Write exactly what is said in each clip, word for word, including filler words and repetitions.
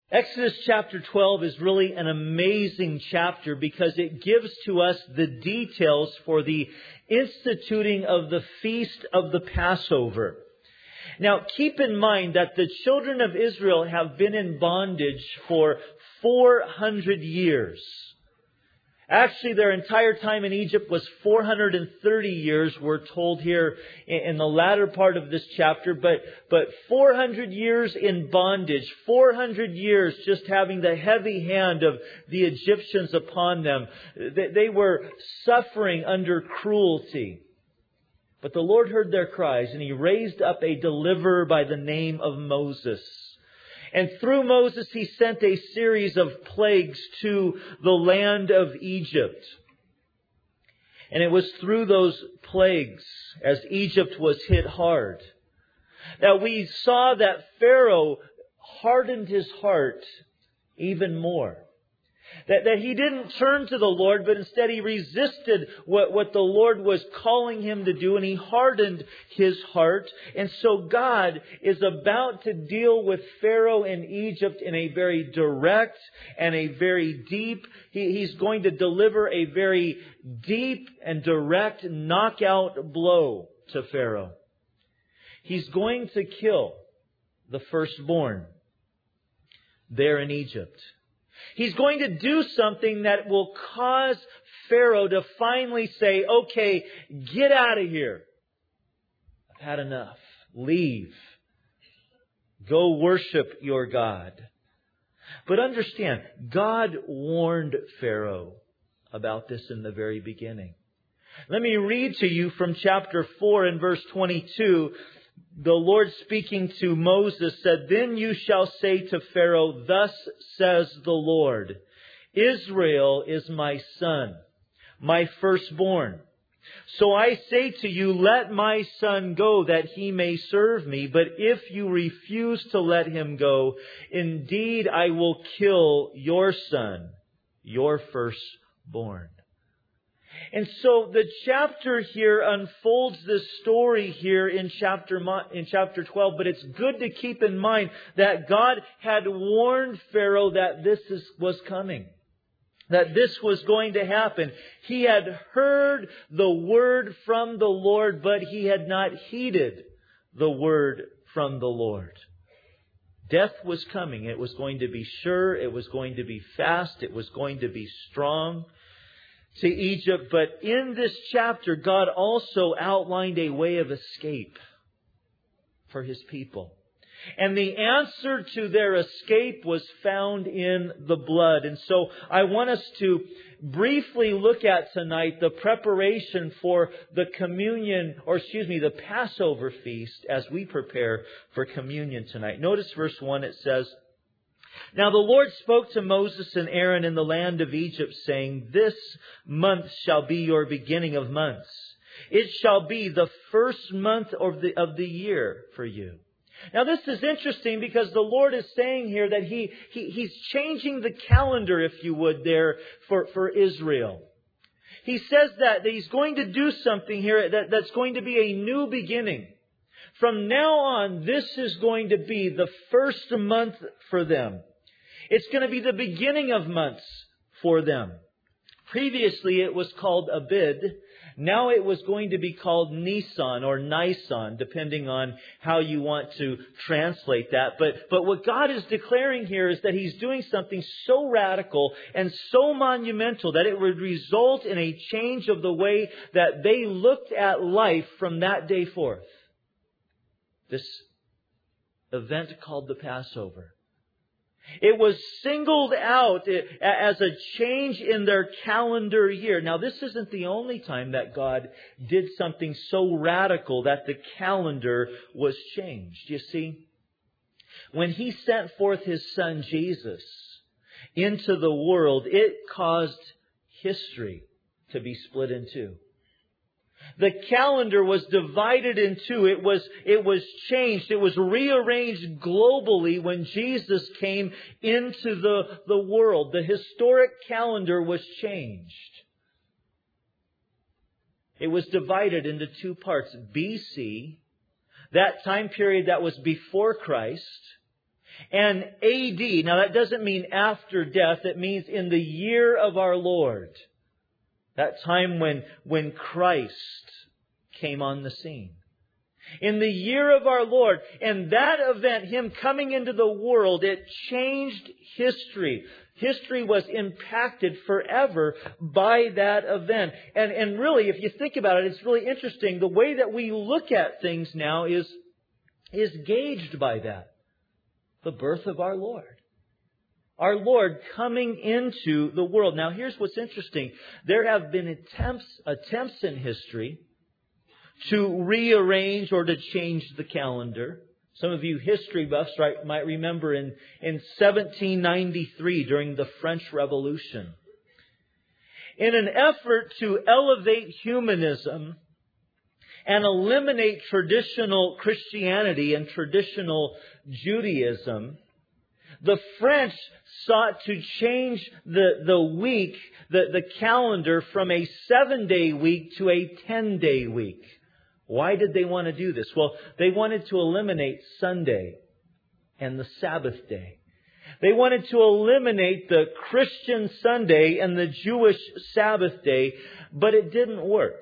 Exodus chapter twelve is really an amazing chapter because it gives to us the details for the instituting of the feast of the Passover. Now, keep in mind that the children of Israel have been in bondage for four hundred years. Actually, their entire time in Egypt was four hundred thirty years, we're told here in the latter part of this chapter. But, but four hundred years in bondage, four hundred years just having the heavy hand of the Egyptians upon them. They, they were suffering under cruelty. But the Lord heard their cries, and He raised up a deliverer by the name of Moses. And through Moses, He sent a series of plagues to the land of Egypt. And it was through those plagues, as Egypt was hit hard, that we saw that Pharaoh hardened his heart even more. That, that he didn't turn to the Lord, but instead he resisted what, what the Lord was calling him to do, and he hardened his heart. And so God is about to deal with Pharaoh in Egypt in a very direct and a very deep. He, he's going to deliver a very deep and direct knockout blow to Pharaoh. He's going to kill the firstborn there in Egypt. He's going to do something that will cause Pharaoh to finally say, okay, get out of here. I've had enough. Leave. Go worship your God. But understand, God warned Pharaoh about this in the very beginning. Let me read to you from chapter four and verse twenty-two. The Lord speaking to Moses said, "Then you shall say to Pharaoh, thus says the Lord, Israel is my son, my firstborn. So I say to you, let my son go that he may serve me. But if you refuse to let him go, indeed I will kill your son, your firstborn." And so the chapter here unfolds this story here in chapter in chapter twelve. But it's good to keep in mind that God had warned Pharaoh that this is, was coming. That this was going to happen. He had heard the word from the Lord, but he had not heeded the word from the Lord. Death was coming. It was going to be sure. It was going to be fast. It was going to be strong to Egypt. But in this chapter, God also outlined a way of escape for His people. And the answer to their escape was found in the blood. And so I want us to briefly look at tonight the preparation for the communion, or excuse me, the Passover feast as we prepare for communion tonight. Notice verse one, it says, "Now the Lord spoke to Moses and Aaron in the land of Egypt, saying, This month shall be your beginning of months. It shall be the first month of the, of the year for you." Now this is interesting because the Lord is saying here that he, he He's changing the calendar, if you would, there for, for Israel. He says that, that He's going to do something here that, that's going to be a new beginning. From now on, this is going to be the first month for them. It's going to be the beginning of months for them. Previously, it was called Abib. Now it was going to be called Nisan or Nisan, depending on how you want to translate that. But, but what God is declaring here is that He's doing something so radical and so monumental that it would result in a change of the way that they looked at life from that day forth. This event called the Passover. It was singled out as a change in their calendar year. Now, this isn't the only time that God did something so radical that the calendar was changed. You see, when He sent forth His Son Jesus into the world, it caused history to be split in two. The calendar was divided in two. It was, it was changed. It was rearranged globally when Jesus came into the, the world. The historic calendar was changed. It was divided into two parts. B C, that time period that was before Christ, And A D, now that doesn't mean after death, it means in the year of our Lord. That time when, when Christ came on the scene. In the year of our Lord. And that event, Him coming into the world, it changed history. History was impacted forever by that event. And, and really, if you think about it, it's really interesting. The way that we look at things now is, is gauged by that. The birth of our Lord. Our Lord coming into the world. Now here's what's interesting. There have been attempts, attempts in history to rearrange or to change the calendar. Some of you history buffs right, might remember in, in seventeen ninety-three during the French Revolution. In an effort to elevate humanism and eliminate traditional Christianity and traditional Judaism, the French sought to change the, the week, the, the calendar from a seven-day week to a ten-day week. Why did they want to do this? Well, they wanted to eliminate Sunday and the Sabbath day. They wanted to eliminate the Christian Sunday and the Jewish Sabbath day, but it didn't work.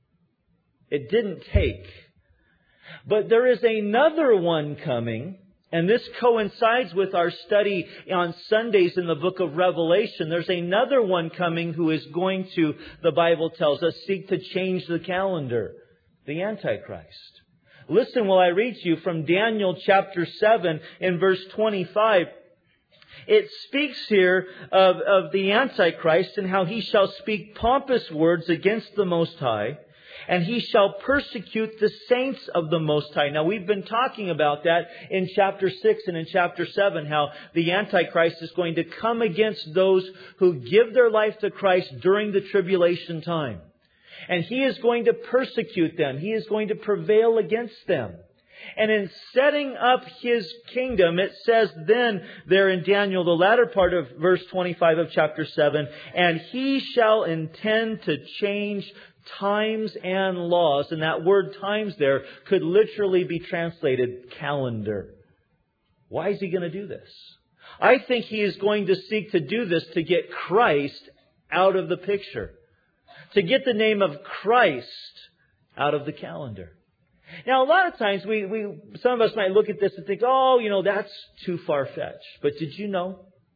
It didn't take. But there is another one coming, and this coincides with our study on Sundays in the book of Revelation. There's another one coming who is going to, the Bible tells us, seek to change the calendar. The Antichrist. Listen while I read to you from Daniel chapter seven in verse twenty-five. It speaks here of, of the Antichrist and how he shall speak pompous words against the Most High, and he shall persecute the saints of the Most High. Now we've been talking about that in chapter six and in chapter seven, how the Antichrist is going to come against those who give their life to Christ during the tribulation time. And he is going to persecute them. He is going to prevail against them. And in setting up his kingdom, it says then there in Daniel, the latter part of verse twenty-five of chapter seven, and he shall intend to change times and laws. And that word times there could literally be translated calendar. Why is he going to do this? I think he is going to seek to do this to get Christ out of the picture. To get the name of Christ out of the calendar. Now, a lot of times, we, we some of us might look at this and think, oh, you know, that's too far-fetched. But did you know?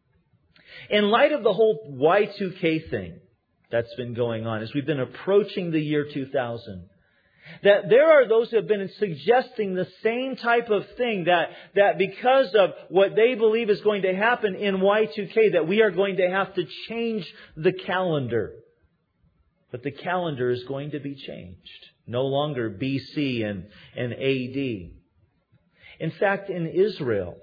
In light of the whole Y two K thing that's been going on, as we've been approaching the year two thousand, that there are those who have been suggesting the same type of thing, that, that because of what they believe is going to happen in Y two K, that we are going to have to change the calendar. But the calendar is going to be changed. No longer B C and, and A D. In fact, in Israel,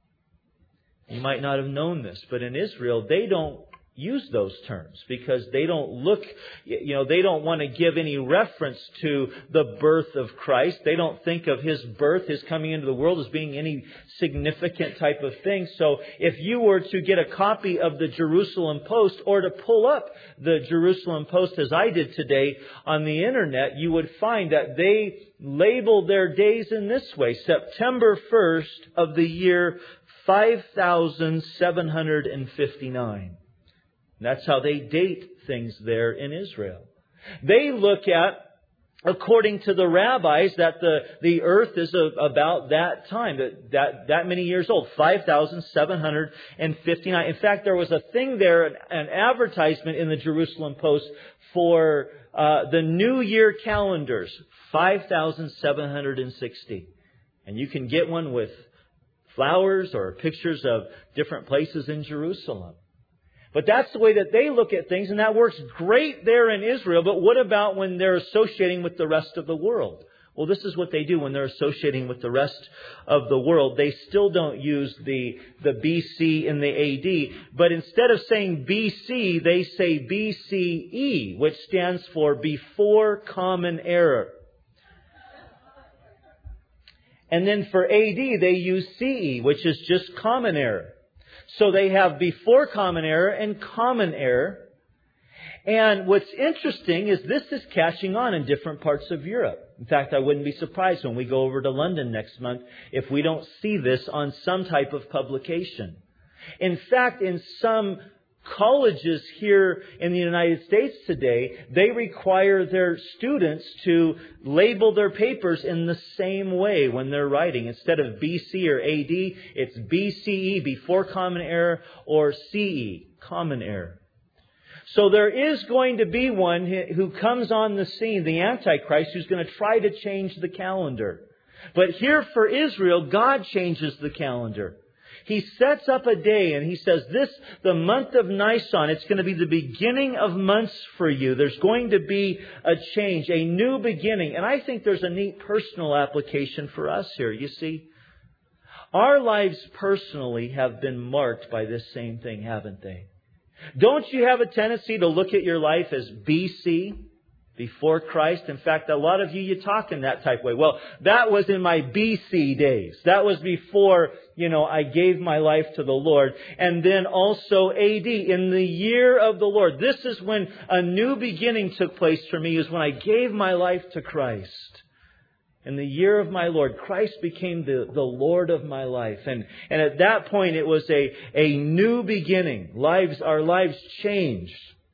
you might not have known this, but in Israel, they don't use those terms because they don't look, you know, they don't want to give any reference to the birth of Christ. They don't think of His birth, His coming into the world as being any significant type of thing. So if you were to get a copy of the Jerusalem Post or to pull up the Jerusalem Post as I did today on the internet, you would find that they label their days in this way: September first of the year five thousand seven hundred fifty-nine. That's how they date things there in Israel. They look at, according to the rabbis, that the, the earth is a, about that time, that, that, that many years old, five thousand seven hundred fifty-nine. In fact, there was a thing there, an, an advertisement in the Jerusalem Post for uh, the New Year calendars, five thousand seven hundred sixty. And you can get one with flowers or pictures of different places in Jerusalem. But that's the way that they look at things, and that works great there in Israel. But what about when they're associating with the rest of the world? Well, this is what they do when they're associating with the rest of the world. They still don't use the, the B C and the A D. But instead of saying B C, they say B C E, which stands for Before Common Era. And then for A D, they use C E, which is just Common Era. So they have Before Common Era and Common Era. And what's interesting is this is catching on in different parts of Europe. In fact, I wouldn't be surprised when we go over to London next month if we don't see this on some type of publication. In fact, in some colleges here in the United States today, they require their students to label their papers in the same way when they're writing. Instead of B C or A D, it's B C E, before Common Era, or C E, Common Era. So there is going to be one who comes on the scene, the Antichrist, who's going to try to change the calendar. But here for Israel, God changes the calendar. He sets up a day and He says, this, the month of Nisan, it's going to be the beginning of months for you. There's going to be a change, a new beginning. And I think there's a neat personal application for us here. You see, our lives personally have been marked by this same thing, haven't they? Don't you have a tendency to look at your life as B C, before Christ? In fact, a lot of you, you talk in that type of way. Well, that was in my B C days. That was before, you know, I gave my life to the Lord. And then also A D, in the year of the Lord. This is when a new beginning took place for me, is when I gave my life to Christ. In the year of my Lord, Christ became the, the Lord of my life. And, and at that point, it was a, a new beginning. Lives, our lives changed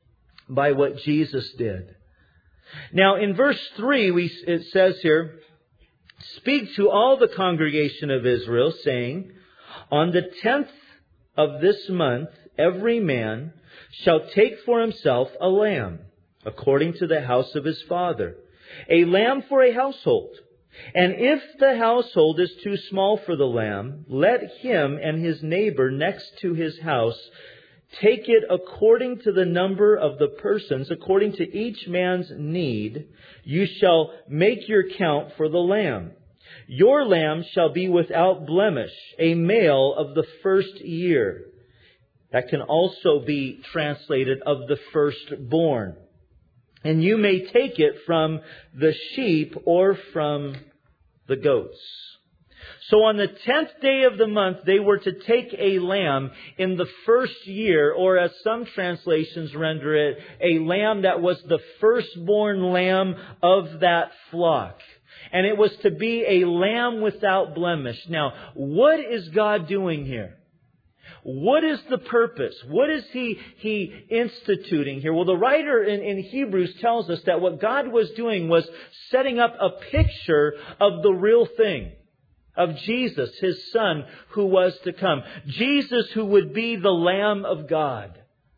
by what Jesus did. Now, in verse three, we, it says here, speak to all the congregation of Israel, saying, on the tenth of this month, every man shall take for himself a lamb, according to the house of his father, a lamb for a household. And if the household is too small for the lamb, let him and his neighbor next to his house take it according to the number of the persons, according to each man's need. You shall make your count for the lamb. Your lamb shall be without blemish, a male of the first year. That can also be translated of the firstborn. And you may take it from the sheep or from the goats. So on the tenth day of the month, they were to take a lamb in the first year, or as some translations render it, a lamb that was the firstborn lamb of that flock. And it was to be a lamb without blemish. Now, what is God doing here? What is the purpose? What is He, he instituting here? Well, the writer in, in Hebrews tells us that what God was doing was setting up a picture of the real thing. Of Jesus, His Son, who was to come. Jesus, who would be the Lamb of God.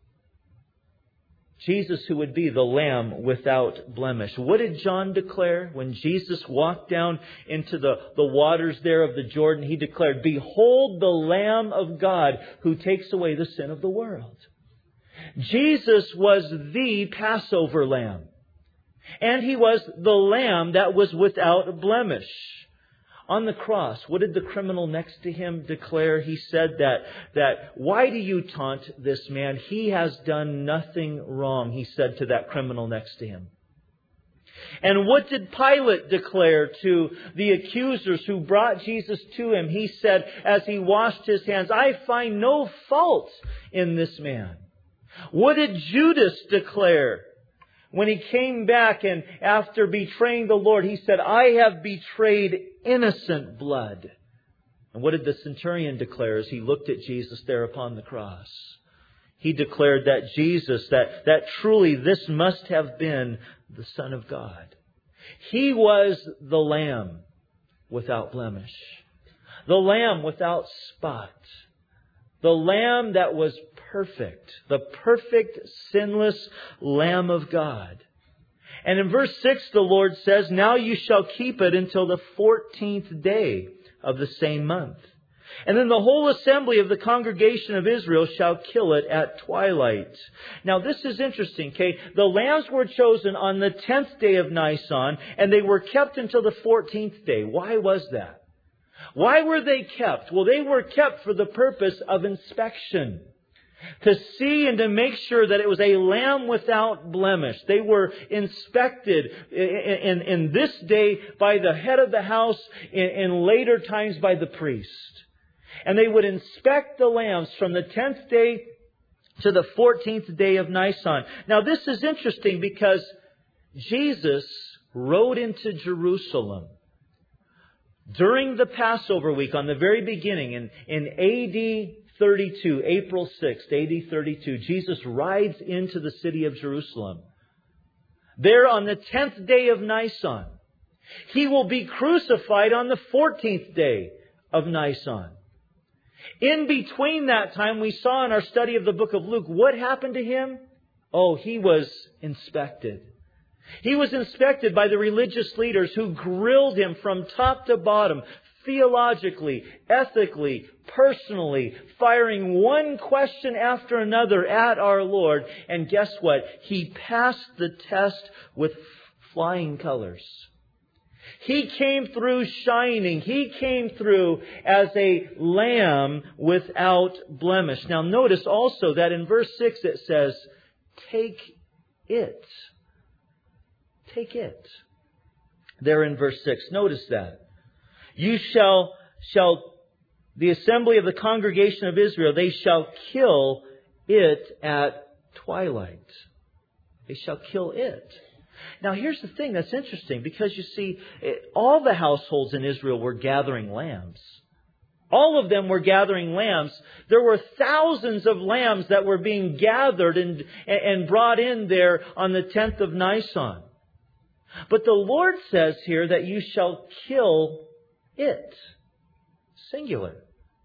Jesus, who would be the Lamb without blemish. What did John declare when Jesus walked down into the, the waters there of the Jordan? He declared, behold the Lamb of God who takes away the sin of the world. Jesus was the Passover Lamb. And He was the Lamb that was without blemish. On the cross, what did the criminal next to Him declare? He said that, that, why do you taunt this man? He has done nothing wrong, He said to that criminal next to Him. And what did Pilate declare to the accusers who brought Jesus to Him? He said, as He washed His hands, I find no fault in this man. What did Judas declare? When he came back and after betraying the Lord, he said, I have betrayed innocent blood. And what did the centurion declare as he looked at Jesus there upon the cross? He declared that Jesus, that, that truly this must have been the Son of God. He was the Lamb without blemish. The Lamb without spot. The Lamb that was perfect. The perfect, sinless Lamb of God. And in verse six, the Lord says, now you shall keep it until the fourteenth day of the same month. And then the whole assembly of the congregation of Israel shall kill it at twilight. Now this is interesting, okay? The lambs were chosen on the tenth day of Nisan, and they were kept until the fourteenth day. Why was that? Why were they kept? Well, they were kept for the purpose of inspection. To see and to make sure that it was a lamb without blemish. They were inspected in, in, in this day by the head of the house, in, in later times by the priest. And they would inspect the lambs from the tenth day to the fourteenth day of Nisan. Now this is interesting because Jesus rode into Jerusalem during the Passover week on the very beginning in, in A D thirty-two, April sixth, A D thirty-two. Jesus rides into the city of Jerusalem. There on the tenth day of Nisan. He will be crucified on the fourteenth day of Nisan. In between that time, we saw in our study of the book of Luke, what happened to Him? Oh, He was inspected. He was inspected by the religious leaders who grilled Him from top to bottom, theologically, ethically, personally, firing one question after another at our Lord. And guess what? He passed the test with flying colors. He came through shining. He came through as a lamb without blemish. Now notice also that in verse six it says, take it. Take it. There in verse six. Notice that. You shall, shall, the assembly of the congregation of Israel, they shall kill it at twilight. They shall kill it. Now here's the thing that's interesting, because you see, all the households in Israel were gathering lambs. All of them were gathering lambs. There were thousands of lambs that were being gathered and, and brought in there on the tenth of Nisan. But the Lord says here that you shall kill it. Singular.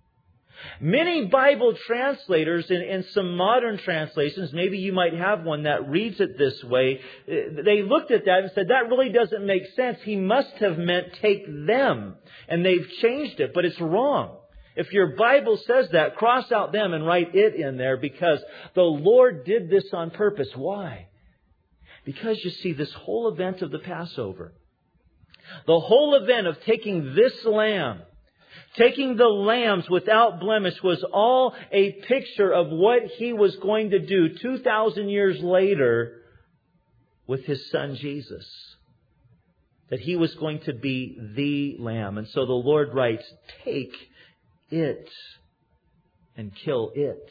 Many Bible translators and, and some modern translations, maybe you might have one that reads it this way, they looked at that and said, that really doesn't make sense. He must have meant take them. And they've changed it, but it's wrong. If your Bible says that, cross out them and write it in there, because the Lord did this on purpose. Why? Because you see, this whole event of the Passover, the whole event of taking this lamb, taking the lambs without blemish, was all a picture of what He was going to do two thousand years later with His Son Jesus. That He was going to be the lamb. And so the Lord writes, take it and kill it.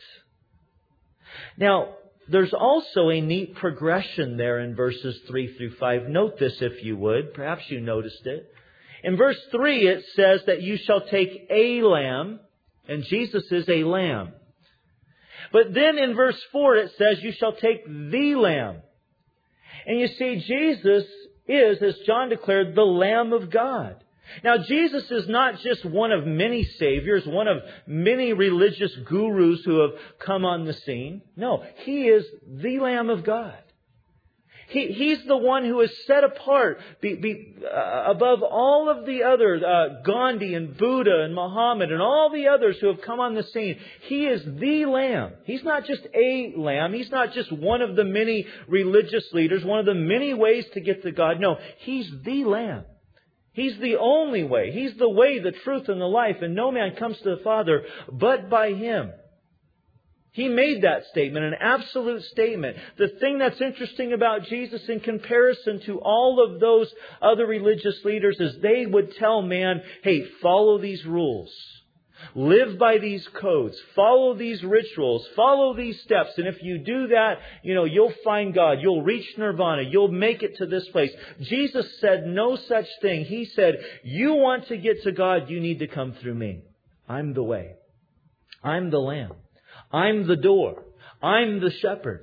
Now, there's also a neat progression there in verses three through five. Note this if you would. Perhaps you noticed it. In verse three it says that you shall take a lamb, and Jesus is a lamb. But then in verse four it says you shall take the lamb. And you see, Jesus is, as John declared, the Lamb of God. Now Jesus is not just one of many saviors, one of many religious gurus who have come on the scene. No, He is the Lamb of God. He, he's the one who is set apart be, be, uh, above all of the other, uh, Gandhi and Buddha and Muhammad and all the others who have come on the scene. He is the Lamb. He's not just a lamb. He's not just one of the many religious leaders, one of the many ways to get to God. No, He's the Lamb. He's the only way. He's the way, the truth, and the life. And no man comes to the Father but by Him. He made that statement, an absolute statement. The thing that's interesting about Jesus in comparison to all of those other religious leaders is they would tell man, hey, follow these rules. Live by these codes. Follow these rituals. Follow these steps. And if you do that, you know, you'll find God. You'll reach nirvana. You'll make it to this place. Jesus said no such thing. He said, you want to get to God, you need to come through me. I'm the way. I'm the Lamb. I'm the door. I'm the shepherd.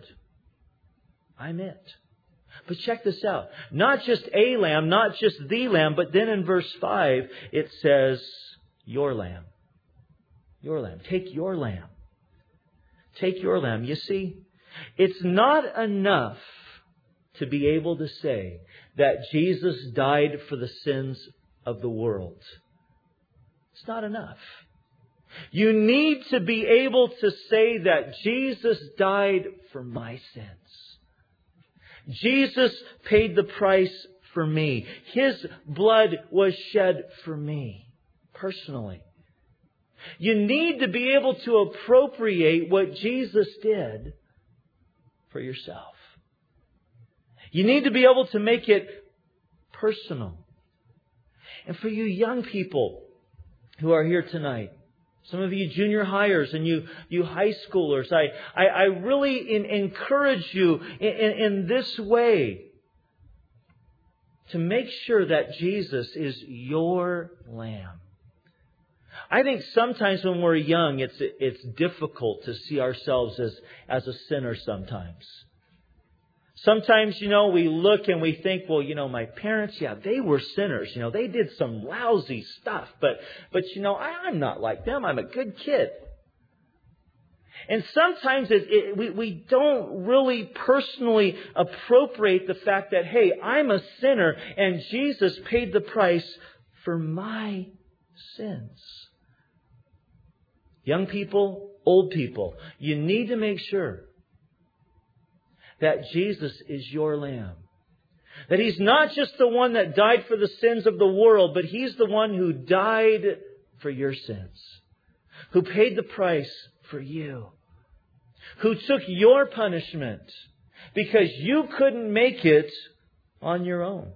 I'm it. But check this out. Not just a lamb, not just the lamb, but then in verse five it says, your lamb. Your lamb. Take your lamb. Take your lamb. You see, it's not enough to be able to say that Jesus died for the sins of the world. It's not enough. You need to be able to say that Jesus died for my sins. Jesus paid the price for me. His blood was shed for me personally. You need to be able to appropriate what Jesus did for yourself. You need to be able to make it personal. And for you young people who are here tonight, Some of you junior hires and you, you high schoolers, I, I, I really in, encourage you in, in, in this way to make sure that Jesus is your Lamb. I think sometimes when we're young, it's it's difficult to see ourselves as, as a sinner sometimes. Sometimes, you know, we look and we think, well, you know, my parents, yeah, they were sinners. You know, they did some lousy stuff. But, but you know, I, I'm not like them. I'm a good kid. And sometimes it, it, we, we don't really personally appropriate the fact that, hey, I'm a sinner and Jesus paid the price for my sins. Young people, old people, you need to make sure that Jesus is your Lamb. That He's not just the one that died for the sins of the world, but He's the one who died for your sins. Who paid the price for you. Who took your punishment because you couldn't make it on your own.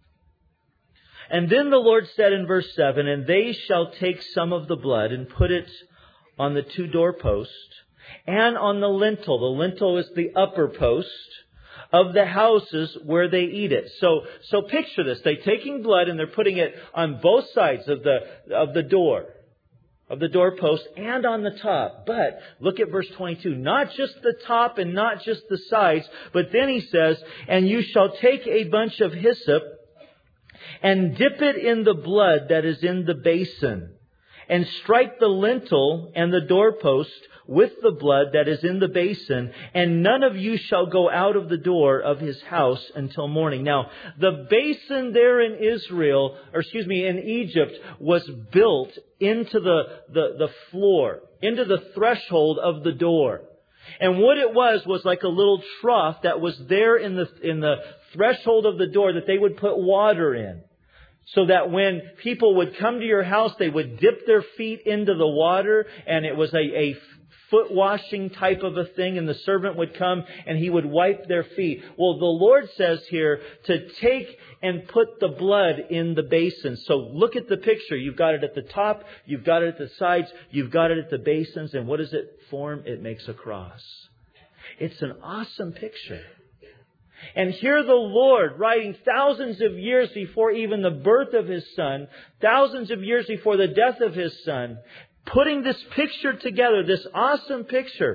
And then the Lord said in verse seven, and they shall take some of the blood and put it on the two doorposts and on the lintel. The lintel is the upper post of the houses where they eat it. So, so picture this. They're taking blood and they're putting it on both sides of the, of the door, of the doorpost and on the top. But look at verse twenty-two. Not just the top and not just the sides, but then he says, and you shall take a bunch of hyssop and dip it in the blood that is in the basin, and strike the lintel and the doorpost with the blood that is in the basin, and none of you shall go out of the door of his house until morning. Now, the basin there in Israel, or excuse me, in Egypt, was built into the, the, the floor, into the threshold of the door. And what it was, was like a little trough that was there in the, in the threshold of the door that they would put water in. So that when people would come to your house, they would dip their feet into the water, and it was a, a foot washing type of a thing, and the servant would come and he would wipe their feet. Well, the Lord says here to take and put the blood in the basin. So look at the picture. You've got it at the top, you've got it at the sides, you've got it at the basins, and what does it form? It makes a cross. It's an awesome picture. And here the Lord, writing thousands of years before even the birth of His Son, thousands of years before the death of His Son, putting this picture together, this awesome picture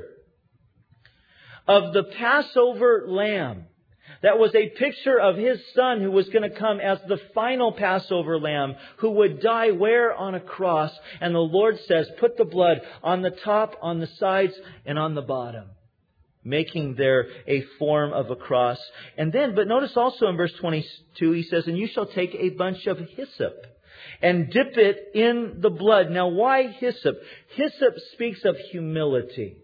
of the Passover Lamb. That was a picture of His Son who was going to come as the final Passover Lamb, who would die where? On a cross. And the Lord says, put the blood on the top, on the sides, and on the bottom, making there a form of a cross. And then, but notice also in verse twenty-two, He says, and you shall take a bunch of hyssop and dip it in the blood. Now, why hyssop? Hyssop speaks of humility.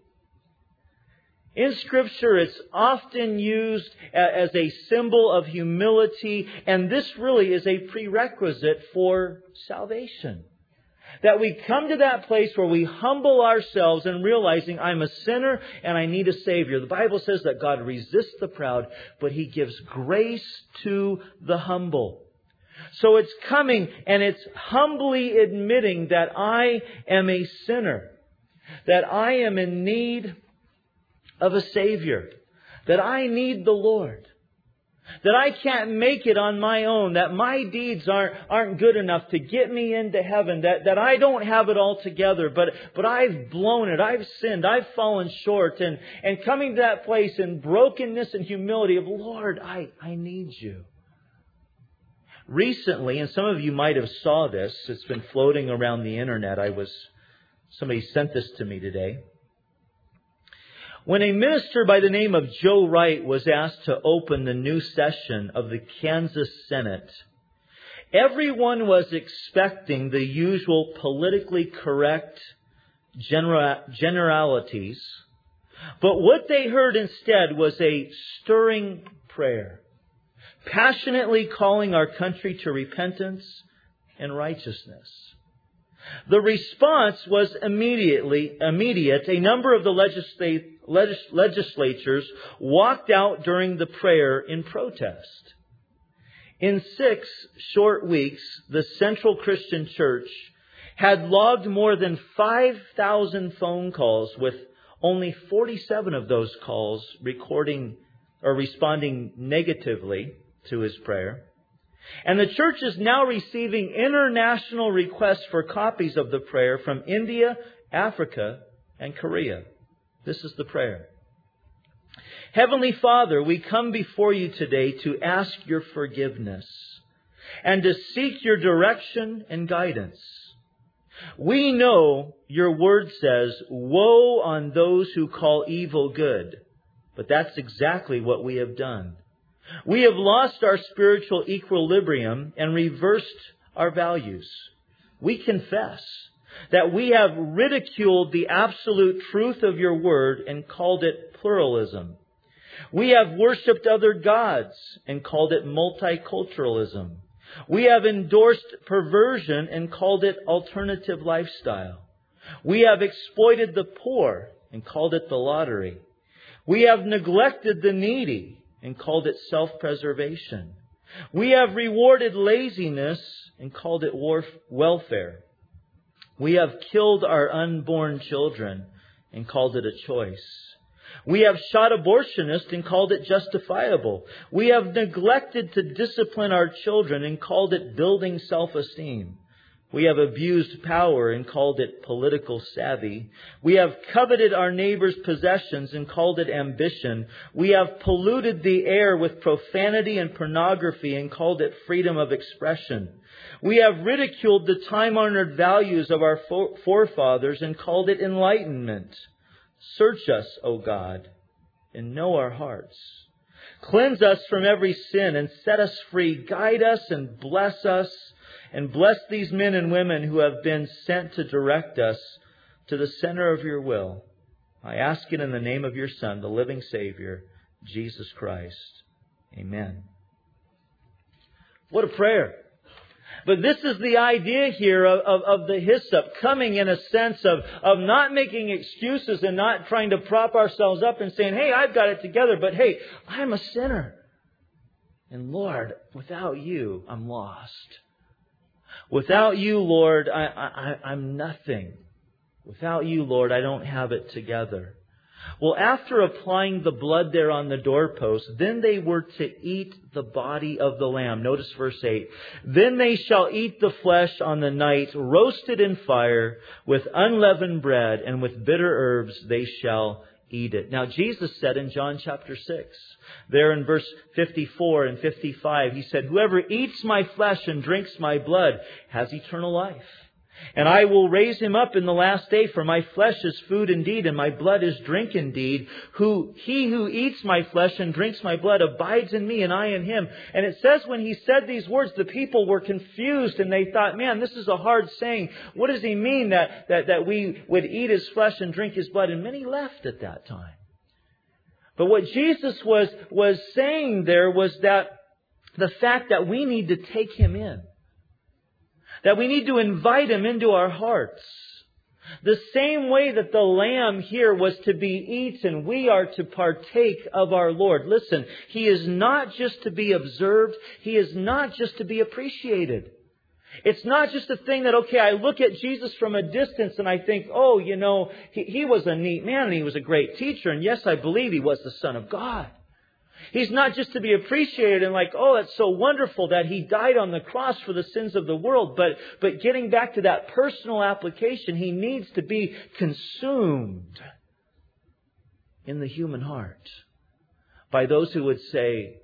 In Scripture, it's often used as a symbol of humility, and this really is a prerequisite for salvation. That we come to that place where we humble ourselves and realizing I'm a sinner and I need a Savior. The Bible says that God resists the proud, but He gives grace to the humble. So it's coming and it's humbly admitting that I am a sinner, that I am in need of a Savior, that I need the Lord, that I can't make it on my own, that my deeds aren't, aren't good enough to get me into heaven, that, that I don't have it all together, but, but I've blown it, I've sinned, I've fallen short, and, and coming to that place in brokenness and humility of, Lord, I, I need You. Recently, and some of you might have saw this, it's been floating around the internet. I was, somebody sent this to me today. When a minister by the name of Joe Wright was asked to open the new session of the Kansas Senate, everyone was expecting the usual politically correct genera- generalities, but what they heard instead was a stirring prayer, passionately calling our country to repentance and righteousness. The response was immediately immediate. A number of the legislat- legis- legislatures walked out during the prayer in protest. In six short weeks, the Central Christian Church had logged more than five thousand phone calls, with only forty-seven of those calls recording or responding negatively to his prayer. And the church is now receiving international requests for copies of the prayer from India, Africa, and Korea. This is the prayer. Heavenly Father, we come before you today to ask your forgiveness and to seek your direction and guidance. We know your word says, "Woe on those who call evil good." But that's exactly what we have done. We have lost our spiritual equilibrium and reversed our values. We confess that we have ridiculed the absolute truth of your word and called it pluralism. We have worshipped other gods and called it multiculturalism. We have endorsed perversion and called it alternative lifestyle. We have exploited the poor and called it the lottery. We have neglected the needy and called it self-preservation. We have rewarded laziness and called it warf- welfare. We have killed our unborn children and called it a choice. We have shot abortionists and called it justifiable. We have neglected to discipline our children and called it building self-esteem. We have abused power and called it political savvy. We have coveted our neighbor's possessions and called it ambition. We have polluted the air with profanity and pornography and called it freedom of expression. We have ridiculed the time-honored values of our forefathers and called it enlightenment. Search us, O God, and know our hearts. Cleanse us from every sin and set us free. Guide us and bless us, and bless these men and women who have been sent to direct us to the center of your will. I ask it in the name of your Son, the living Savior, Jesus Christ. Amen. What a prayer. But this is the idea here of, of, of the hyssop, coming in a sense of, of not making excuses and not trying to prop ourselves up and saying, hey, I've got it together, but hey, I'm a sinner. And Lord, without you, I'm lost. Without you, Lord, I, I, I'm nothing. Without you, Lord, I don't have it together. Well, after applying the blood there on the doorpost, then they were to eat the body of the lamb. Notice verse eight. Then they shall eat the flesh on the night, roasted in fire, with unleavened bread, and with bitter herbs they shall eat it. Now, Jesus said in John chapter six, there in verse fifty-four and fifty-five, He said, whoever eats my flesh and drinks my blood has eternal life. And I will raise him up in the last day, for my flesh is food indeed, and my blood is drink indeed. Who he who eats my flesh and drinks my blood abides in me, and I in him. And it says when He said these words, the people were confused, and they thought, man, this is a hard saying. What does He mean that, that, that we would eat His flesh and drink His blood? And many left at that time. But what Jesus was, was saying there was that the fact that we need to take Him in. That we need to invite Him into our hearts. The same way that the lamb here was to be eaten, we are to partake of our Lord. Listen, He is not just to be observed. He is not just to be appreciated. It's not just a thing that, okay, I look at Jesus from a distance and I think, oh, you know, he, he was a neat man and He was a great teacher. And yes, I believe He was the Son of God. He's not just to be appreciated and like, oh, it's so wonderful that He died on the cross for the sins of the world. But, but getting back to that personal application, He needs to be consumed in the human heart by those who would say,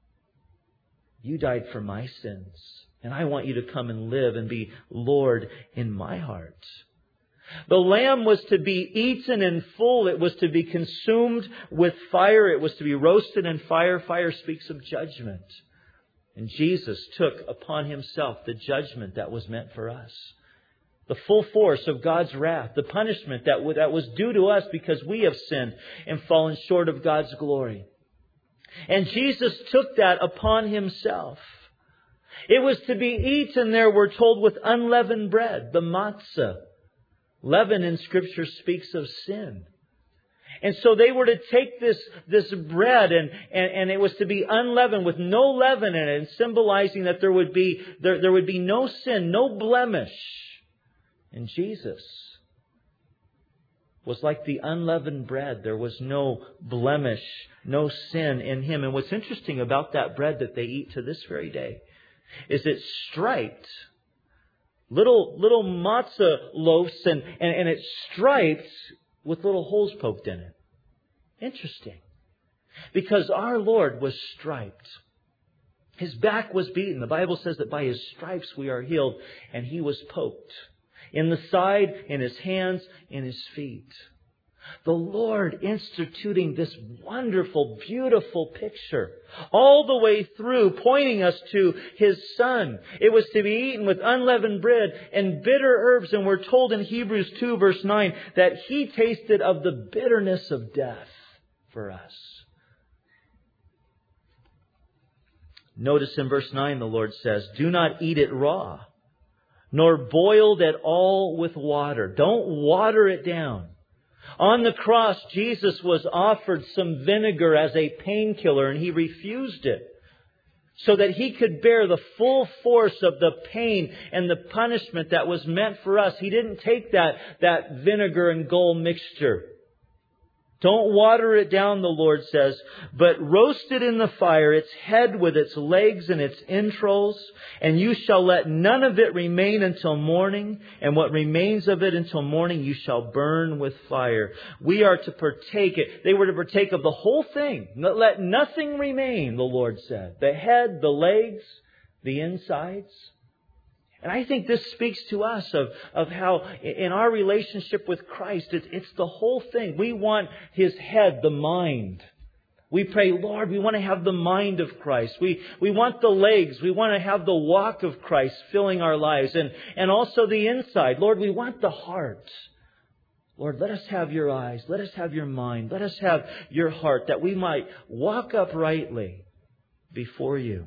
you died for my sins, and I want you to come and live and be Lord in my heart. The lamb was to be eaten in full. It was to be consumed with fire. It was to be roasted in fire. Fire speaks of judgment. And Jesus took upon Himself the judgment that was meant for us. The full force of God's wrath. The punishment that that was due to us because we have sinned and fallen short of God's glory. And Jesus took that upon Himself. It was to be eaten there, we're told, with unleavened bread, the matzah. Leaven in Scripture speaks of sin. And so they were to take this, this bread and, and, and it was to be unleavened with no leaven in it, and symbolizing that there would be, there, there would be no sin, no blemish And Jesus was like the unleavened bread. There was no blemish, no sin in Him. And what's interesting about that bread that they eat to this very day is it's striped. Little little matzah loaves and, and, and it's striped with little holes poked in it. Interesting. Because our Lord was striped. His back was beaten. The Bible says that by His stripes we are healed. And He was poked. In the side, in His hands, in His feet. The Lord instituting this wonderful, beautiful picture. All the way through, pointing us to His Son. It was to be eaten with unleavened bread and bitter herbs. And we're told in Hebrews two verse nine that He tasted of the bitterness of death for us. Notice in verse nine the Lord says, "Do not eat it raw, nor boiled at all with water." Don't water it down. On the cross, Jesus was offered some vinegar as a painkiller, and He refused it so that He could bear the full force of the pain and the punishment that was meant for us. He didn't take that, that vinegar and gall mixture. Don't water it down, the Lord says, but roast it in the fire, its head with its legs and its entrails, and you shall let none of it remain until morning, and what remains of it until morning you shall burn with fire. We are to partake it. They were to partake of the whole thing. Let nothing remain, the Lord said. The head, the legs, the insides. And I think this speaks to us of, of how in our relationship with Christ, it's, it's the whole thing. We want His head, the mind. We pray, Lord, we want to have the mind of Christ. We, we want the legs. We want to have the walk of Christ filling our lives. And, and also the inside. Lord, we want the heart. Lord, let us have Your eyes. Let us have Your mind. Let us have Your heart that we might walk uprightly before You.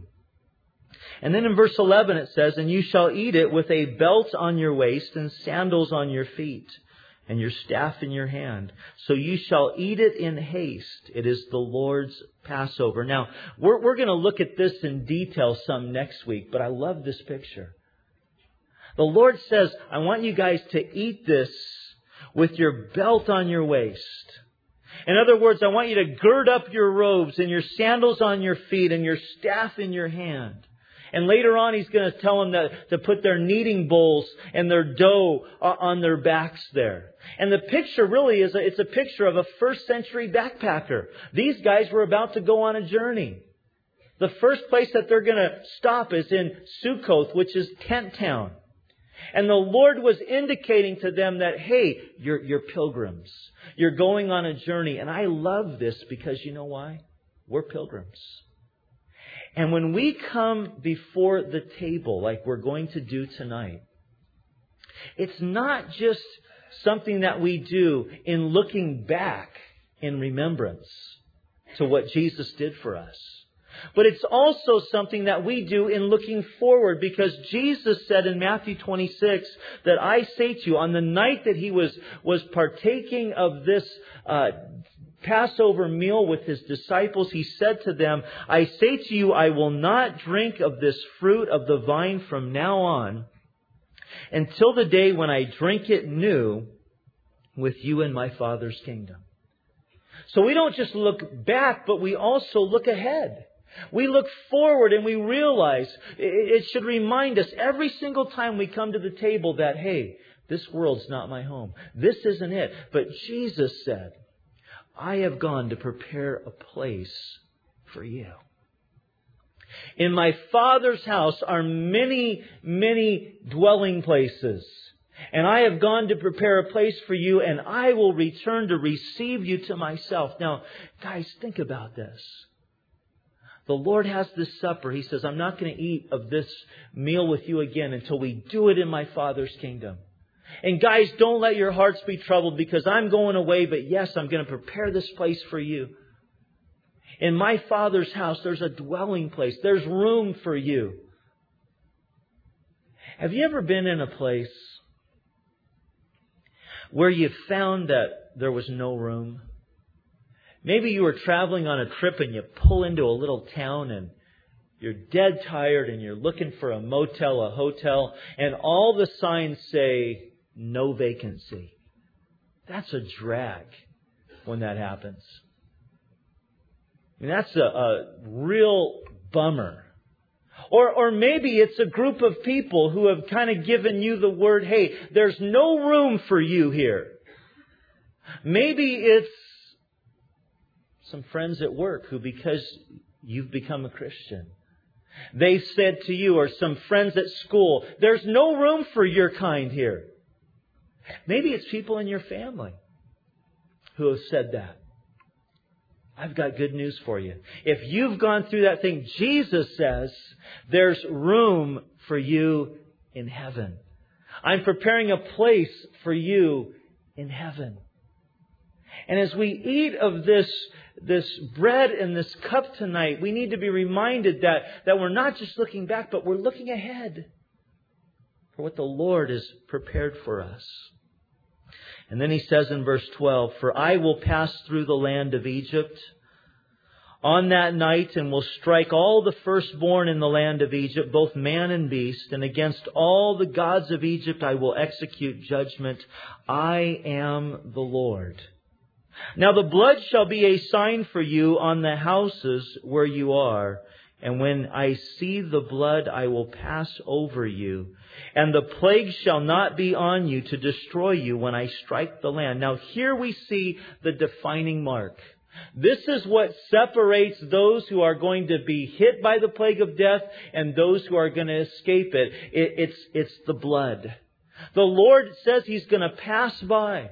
And then in verse eleven it says, "And you shall eat it with a belt on your waist and sandals on your feet and your staff in your hand. So you shall eat it in haste. It is the Lord's Passover." Now, we're, we're going to look at this in detail some next week, but I love this picture. The Lord says, I want you guys to eat this with your belt on your waist. In other words, I want you to gird up your robes and your sandals on your feet and your staff in your hand. And later on, He's going to tell them that to put their kneading bowls and their dough on their backs there. And the picture really is, a, it's a picture of a first century backpacker. These guys were about to go on a journey. The first place that they're going to stop is in Sukkoth, which is tent town. And the Lord was indicating to them that, hey, you're, you're pilgrims. You're going on a journey. And I love this because you know why? We're pilgrims. And when we come before the table, like we're going to do tonight, it's not just something that we do in looking back in remembrance to what Jesus did for us. But it's also something that we do in looking forward, because Jesus said in Matthew twenty-six that I say to you, on the night that He was, was partaking of this uh, Passover meal with His disciples, He said to them, I say to you, I will not drink of this fruit of the vine from now on until the day when I drink it new with you in my Father's kingdom. So we don't just look back, but we also look ahead. We look forward and we realize it should remind us every single time we come to the table that, hey, this world's not my home. This isn't it. But Jesus said, I have gone to prepare a place for you. In my Father's house are many, many dwelling places. And I have gone to prepare a place for you, and I will return to receive you to myself. Now, guys, think about this. The Lord has this supper. He says, I'm not going to eat of this meal with you again until we do it in my Father's kingdom. And guys, don't let your hearts be troubled, because I'm going away, but yes, I'm going to prepare this place for you. In my Father's house, there's a dwelling place. There's room for you. Have you ever been in a place where you found that there was no room? Maybe you were traveling on a trip and you pull into a little town and you're dead tired and you're looking for a motel, a hotel, and all the signs say no vacancy. That's a drag when that happens. I mean, that's a, a real bummer. Or, or maybe it's a group of people who have kind of given you the word, hey, there's no room for you here. Maybe it's some friends at work who, because you've become a Christian, they said to you, or some friends at school, there's no room for your kind here. Maybe it's people in your family who have said that. I've got good news for you. If you've gone through that thing, Jesus says there's room for you in heaven. I'm preparing a place for you in heaven. And as we eat of this, this bread and this cup tonight, we need to be reminded that, that we're not just looking back, but we're looking ahead for what the Lord has prepared for us. And then he says in verse twelve, for I will pass through the land of Egypt on that night and will strike all the firstborn in the land of Egypt, both man and beast, and against all the gods of Egypt I will execute judgment. I am the Lord. Now the blood shall be a sign for you on the houses where you are. And when I see the blood, I will pass over you. And the plague shall not be on you to destroy you when I strike the land. Now here we see the defining mark. This is what separates those who are going to be hit by the plague of death and those who are going to escape it. it it's, it's the blood. The Lord says He's going to pass by.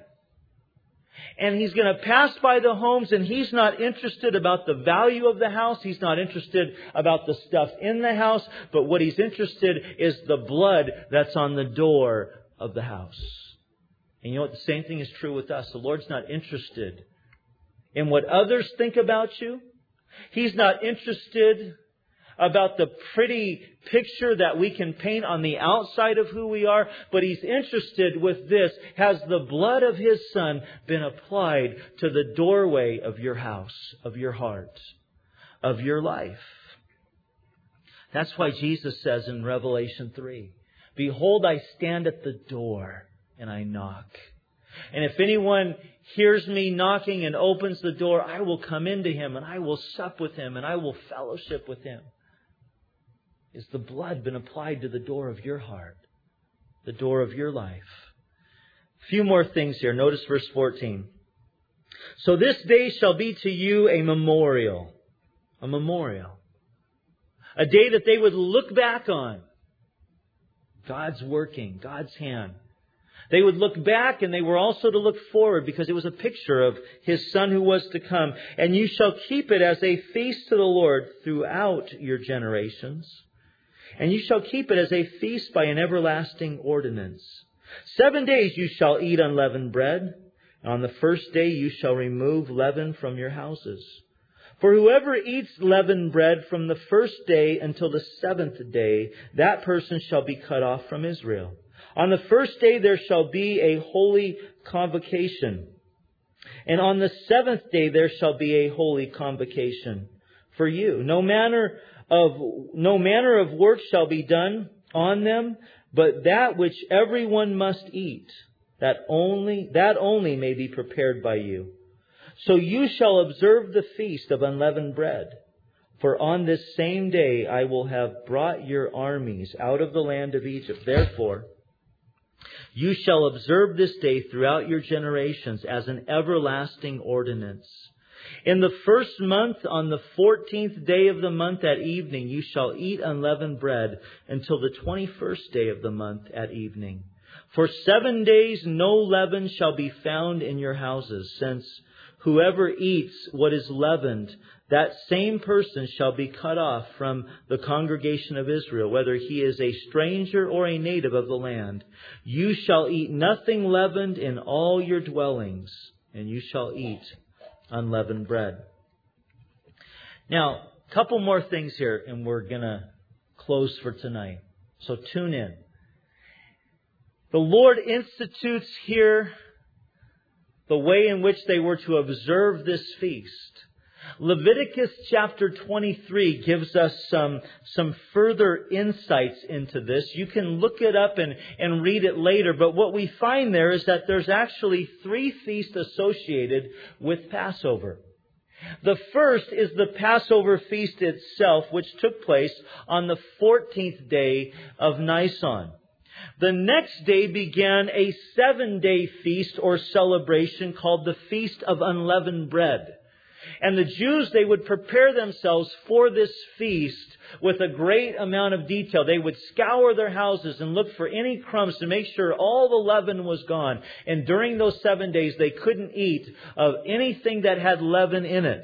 And He's going to pass by the homes, and He's not interested about the value of the house. He's not interested about the stuff in the house. But what He's interested is the blood that's on the door of the house. And you know what? The same thing is true with us. The Lord's not interested in what others think about you. He's not interested about the pretty picture that we can paint on the outside of who we are. But He's interested with this. Has the blood of His Son been applied to the doorway of your house, of your heart, of your life? That's why Jesus says in Revelation three, behold, I stand at the door and I knock. And if anyone hears me knocking and opens the door, I will come into him and I will sup with him and I will fellowship with him. Is the blood been applied to the door of your heart? The door of your life? A few more things here. Notice verse fourteen. So this day shall be to you a memorial. A memorial. A day that they would look back on. God's working. God's hand. They would look back, and they were also to look forward, because it was a picture of His Son who was to come. And you shall keep it as a feast to the Lord throughout your generations. And you shall keep it as a feast by an everlasting ordinance. Seven days you shall eat unleavened bread. And on the first day you shall remove leaven from your houses. For whoever eats leavened bread from the first day until the seventh day, that person shall be cut off from Israel. On the first day there shall be a holy convocation. And on the seventh day there shall be a holy convocation for you. No manner of no manner of work shall be done on them, but that which everyone must eat, that only that only may be prepared by you. So you shall observe the feast of unleavened bread. For on this same day I will have brought your armies out of the land of Egypt. Therefore, you shall observe this day throughout your generations as an everlasting ordinance. In the first month, on the fourteenth day of the month at evening, you shall eat unleavened bread until the twenty-first day of the month at evening. For seven days no leaven shall be found in your houses, since whoever eats what is leavened, that same person shall be cut off from the congregation of Israel, whether he is a stranger or a native of the land. You shall eat nothing leavened in all your dwellings, and you shall eat unleavened bread. Now, a couple more things here, and we're going to close for tonight. So tune in. The Lord institutes here the way in which they were to observe this feast. Leviticus chapter twenty-three gives us some, some further insights into this. You can look it up and, and read it later. But what we find there is that there's actually three feasts associated with Passover. The first is the Passover feast itself, which took place on the fourteenth day of Nisan. The next day began a seven-day feast or celebration called the Feast of Unleavened Bread. And the Jews, they would prepare themselves for this feast with a great amount of detail. They would scour their houses and look for any crumbs to make sure all the leaven was gone. And during those seven days, they couldn't eat of anything that had leaven in it.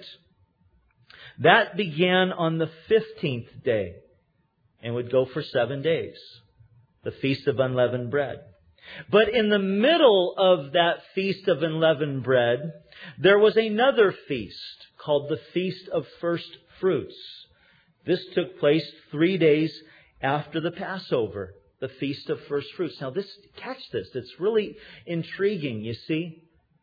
That began on the fifteenth day and would go for seven days. The Feast of Unleavened Bread. But in the middle of that Feast of Unleavened Bread, there was another feast called the Feast of First Fruits. This took place three days after the Passover, the Feast of First Fruits. Now, this, catch this. It's really intriguing, you see.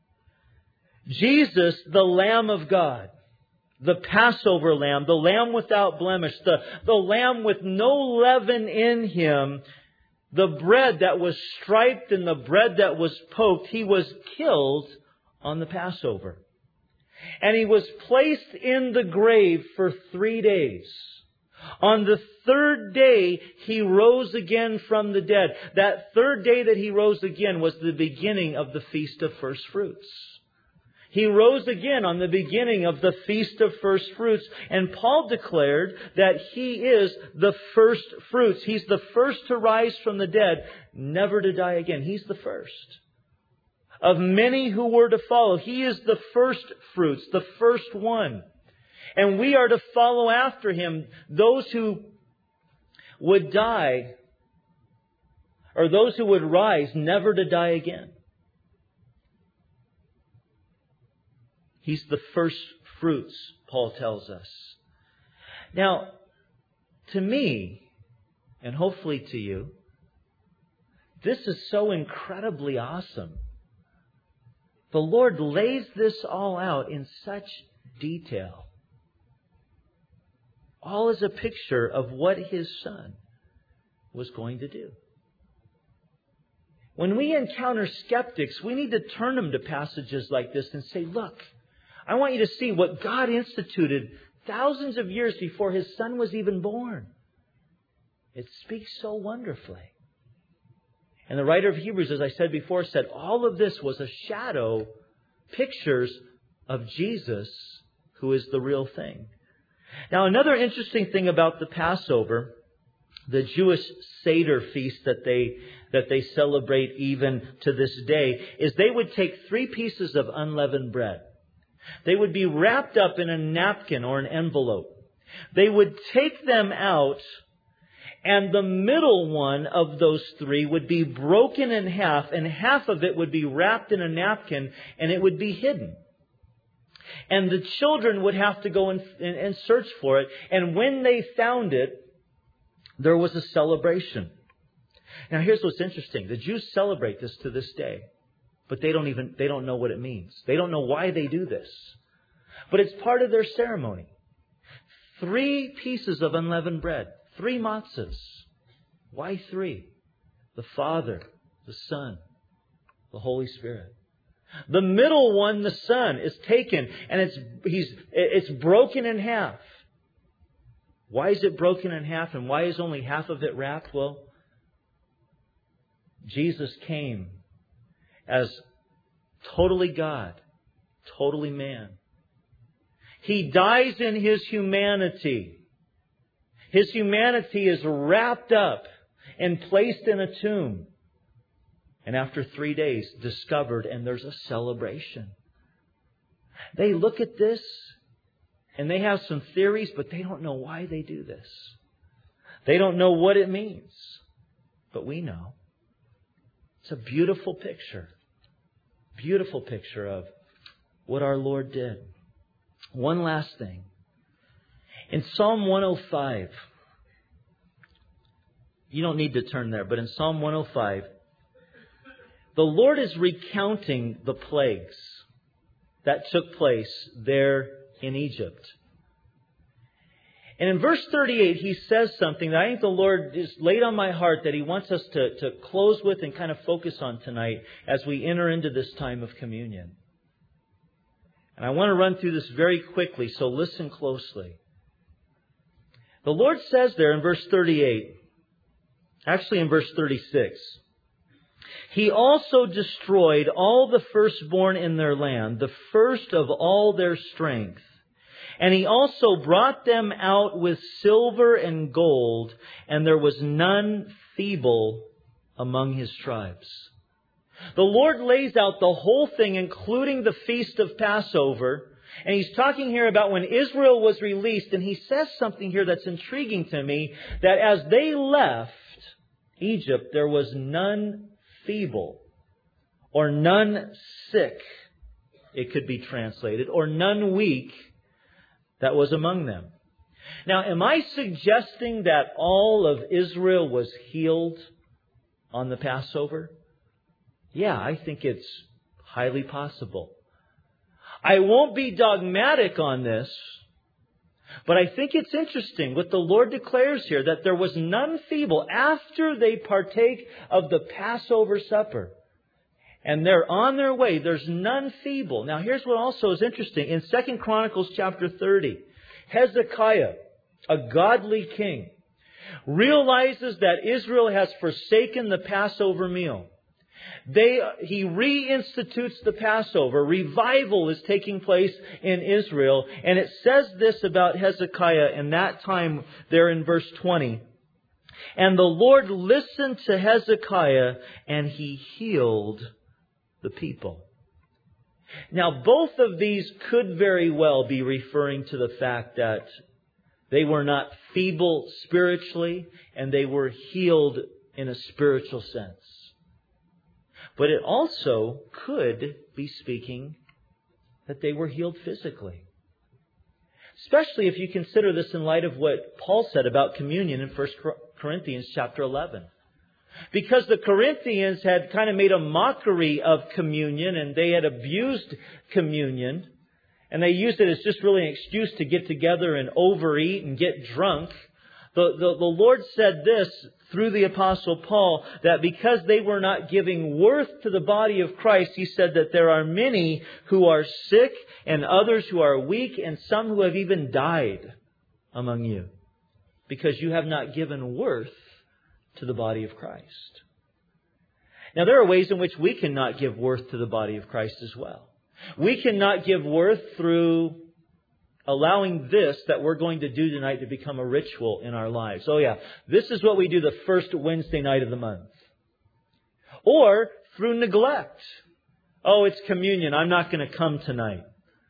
Jesus, the Lamb of God, the Passover Lamb, the Lamb without blemish, the, the Lamb with no leaven in Him, the bread that was striped and the bread that was poked, He was killed on the Passover. And He was placed in the grave for three days. On the third day, He rose again from the dead. That third day that He rose again was the beginning of the Feast of First Fruits. He rose again on the beginning of the Feast of First Fruits. And Paul declared that He is the first fruits. He's the first to rise from the dead, never to die again. He's the first of many who were to follow. He is the first fruits, the first one. And we are to follow after Him, those who would die, or those who would rise never to die again. He's the first fruits, Paul tells us. Now, to me, and hopefully to you, this is so incredibly awesome. The Lord lays this all out in such detail. All is a picture of what His Son was going to do. When we encounter skeptics, we need to turn them to passages like this and say, look, I want you to see what God instituted thousands of years before His Son was even born. It speaks so wonderfully. And the writer of Hebrews, as I said before, said all of this was a shadow, pictures of Jesus, who is the real thing. Now, another interesting thing about the Passover, the Jewish Seder feast that they that they celebrate even to this day, is they would take three pieces of unleavened bread. They would be wrapped up in a napkin or an envelope. They would take them out, and the middle one of those three would be broken in half, and half of it would be wrapped in a napkin, and it would be hidden. And the children would have to go and, and, and search for it. And when they found it, there was a celebration. Now, here's what's interesting. The Jews celebrate this to this day. But they don't even, they don't know what it means. They don't know why they do this. But it's part of their ceremony. Three pieces of unleavened bread. Three matzahs. Why three? The Father, the Son, the Holy Spirit. The middle one, the Son, is taken and it's, he's, it's broken in half. Why is it broken in half, and why is only half of it wrapped? Well, Jesus came as totally God, totally man. He dies in His humanity. His humanity is wrapped up and placed in a tomb. And after three days, discovered, and there's a celebration. They look at this, and they have some theories, but they don't know why they do this. They don't know what it means. But we know. It's a beautiful picture. Beautiful picture of what our Lord did. One last thing. In Psalm one oh five, you don't need to turn there, but in Psalm one oh five, the Lord is recounting the plagues that took place there in Egypt. And in verse thirty-eight, he says something that I think the Lord is laid on my heart that He wants us to, to close with and kind of focus on tonight as we enter into this time of communion. And I want to run through this very quickly, so listen closely. The Lord says there in verse thirty-eight, actually in verse thirty-six, He also destroyed all the firstborn in their land, the first of all their strength. And He also brought them out with silver and gold, and there was none feeble among His tribes. The Lord lays out the whole thing, including the feast of Passover. And He's talking here about when Israel was released. And He says something here that's intriguing to me, that as they left Egypt, there was none feeble, or none sick, it could be translated, or none weak that was among them. Now, am I suggesting that all of Israel was healed on the Passover? Yeah, I think it's highly possible. I won't be dogmatic on this, but I think it's interesting what the Lord declares here, that there was none feeble after they partake of the Passover supper. And they're on their way. There's none feeble. Now here's what also is interesting. In Second Chronicles chapter thirty, Hezekiah, a godly king, realizes that Israel has forsaken the Passover meal. They, he reinstitutes the Passover. Revival is taking place in Israel. And it says this about Hezekiah in that time there in verse twenty. And the Lord listened to Hezekiah and He healed the people. Now, both of these could very well be referring to the fact that they were not feeble spiritually and they were healed in a spiritual sense. But it also could be speaking that they were healed physically. Especially if you consider this in light of what Paul said about communion in First Corinthians chapter eleven. Because the Corinthians had kind of made a mockery of communion and they had abused communion. And they used it as just really an excuse to get together and overeat and get drunk. The, the, the Lord said this through the Apostle Paul, that because they were not giving worth to the body of Christ, He said that there are many who are sick and others who are weak and some who have even died among you because you have not given worth to the body of Christ. Now, there are ways in which we cannot give worth to the body of Christ as well. We cannot give worth through allowing this that we're going to do tonight to become a ritual in our lives. Oh yeah, this is what we do the first Wednesday night of the month. Or through neglect. Oh, it's communion. I'm not going to come tonight.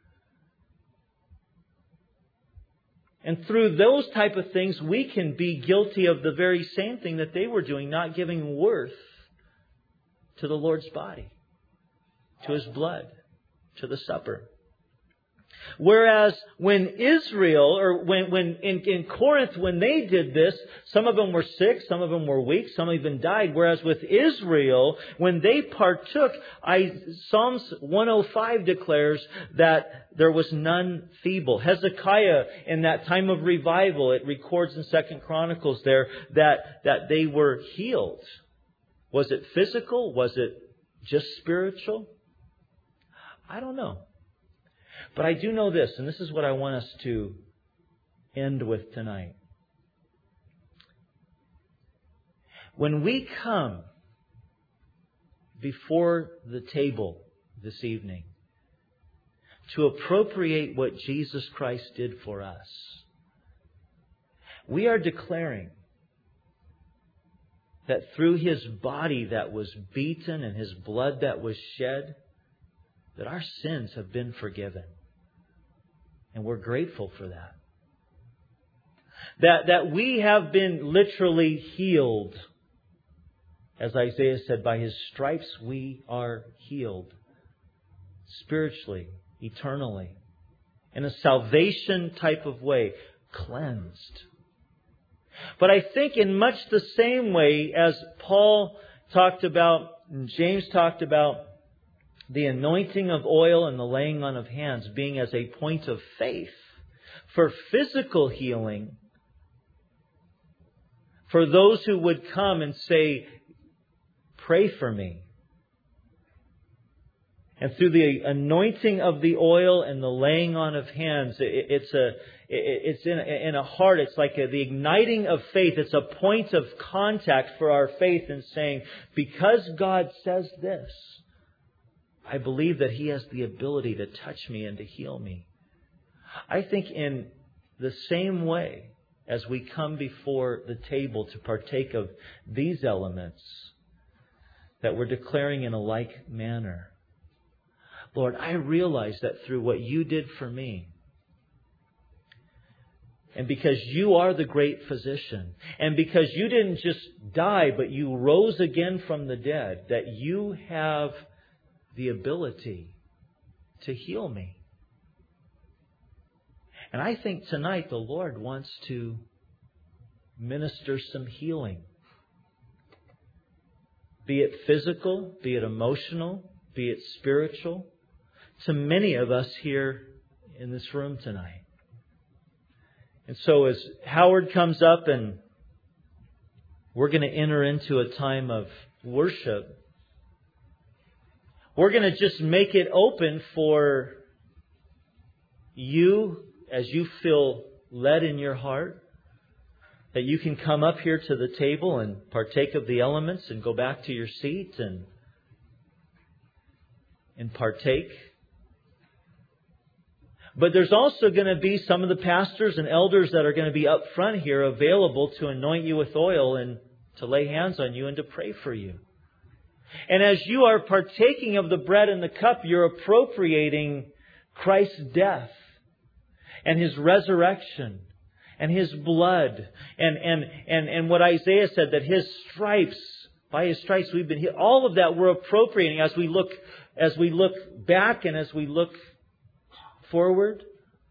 And through those type of things, we can be guilty of the very same thing that they were doing, not giving worth to the Lord's body, to His blood, to the supper. Whereas when Israel, or when, when in, in Corinth, when they did this, some of them were sick, some of them were weak, some even died. Whereas with Israel, when they partook, I, Psalms one oh five declares that there was none feeble. Hezekiah, in that time of revival, it records in Second Chronicles there that, that they were healed. Was it physical? Was it just spiritual? I don't know. But I do know this, and this is what I want us to end with tonight. When we come before the table this evening to appropriate what Jesus Christ did for us, we are declaring that through His body that was beaten and His blood that was shed, that our sins have been forgiven. And we're grateful for that. That, that we have been literally healed. As Isaiah said, by His stripes we are healed. Spiritually, eternally. In a salvation type of way. Cleansed. But I think in much the same way as Paul talked about, and James talked about, the anointing of oil and the laying on of hands being as a point of faith for physical healing, for those who would come and say, pray for me. And through the anointing of the oil and the laying on of hands, it's a it's in a, in a heart. It's like a, the igniting of faith. It's a point of contact for our faith in saying, because God says this, I believe that He has the ability to touch me and to heal me. I think in the same way as we come before the table to partake of these elements, that we're declaring in a like manner, Lord, I realize that through what You did for me, and because You are the great physician, and because You didn't just die, but You rose again from the dead, that You have the ability to heal me. And I think tonight the Lord wants to minister some healing. Be it physical, be it emotional, be it spiritual, to many of us here in this room tonight. And so as Howard comes up and we're going to enter into a time of worship, we're going to just make it open for you, as you feel led in your heart, that you can come up here to the table and partake of the elements and go back to your seat and, and partake. But there's also going to be some of the pastors and elders that are going to be up front here available to anoint you with oil and to lay hands on you and to pray for you. And as you are partaking of the bread and the cup, you're appropriating Christ's death and His resurrection and His blood and, and, and, and what Isaiah said, that His stripes, by His stripes we've been healed. All of that we're appropriating as we look, as we look back and as we look forward.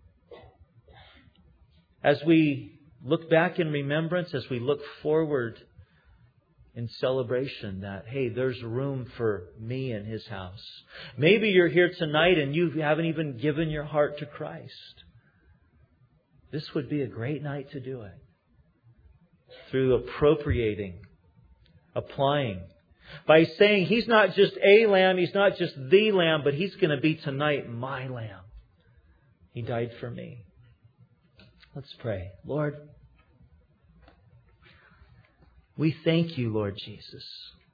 As we look back in remembrance, as we look forward in celebration, that, hey, there's room for me in His house. Maybe you're here tonight and you haven't even given your heart to Christ. This would be a great night to do it. Through appropriating, applying, by saying He's not just a lamb, He's not just the lamb, but He's going to be tonight my lamb. He died for me. Let's pray. Lord, we thank You, Lord Jesus,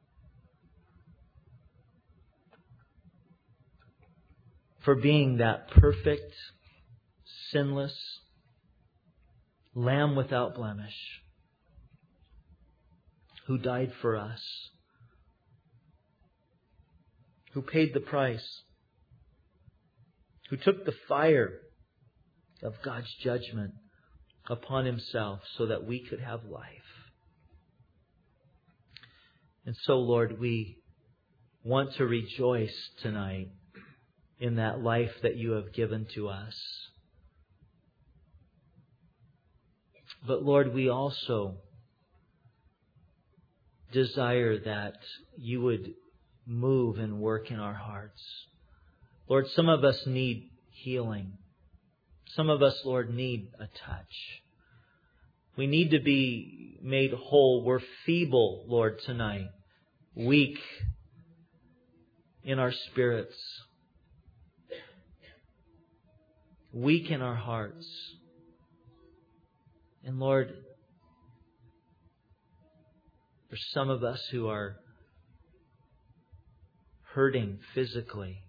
for being that perfect, sinless Lamb without blemish, who died for us, who paid the price, who took the fire of God's judgment upon Himself so that we could have life. And so, Lord, we want to rejoice tonight in that life that You have given to us. But Lord, we also desire that You would move and work in our hearts. Lord, some of us need healing. Some of us, Lord, need a touch. We need to be made whole. We're feeble, Lord, tonight. Weak in our spirits. Weak in our hearts. And Lord, there's some of us who are hurting physically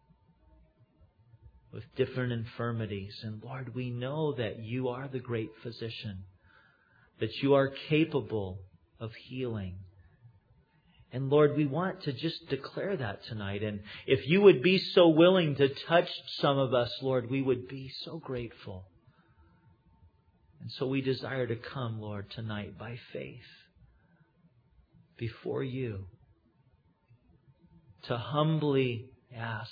with different infirmities. And Lord, we know that You are the great physician, that You are capable of healing. And Lord, we want to just declare that tonight. And if You would be so willing to touch some of us, Lord, we would be so grateful. And so we desire to come, Lord, tonight by faith before You, to humbly ask,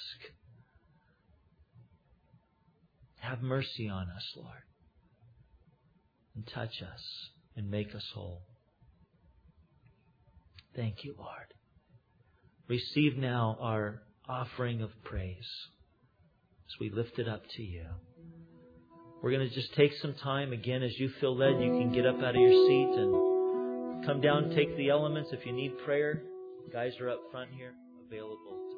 have mercy on us, Lord, and touch us and make us whole. Thank You, Lord. Receive now our offering of praise as we lift it up to You. We're going to just take some time. Again, as you feel led, you can get up out of your seat and come down and take the elements. If you need prayer, guys are up front here available.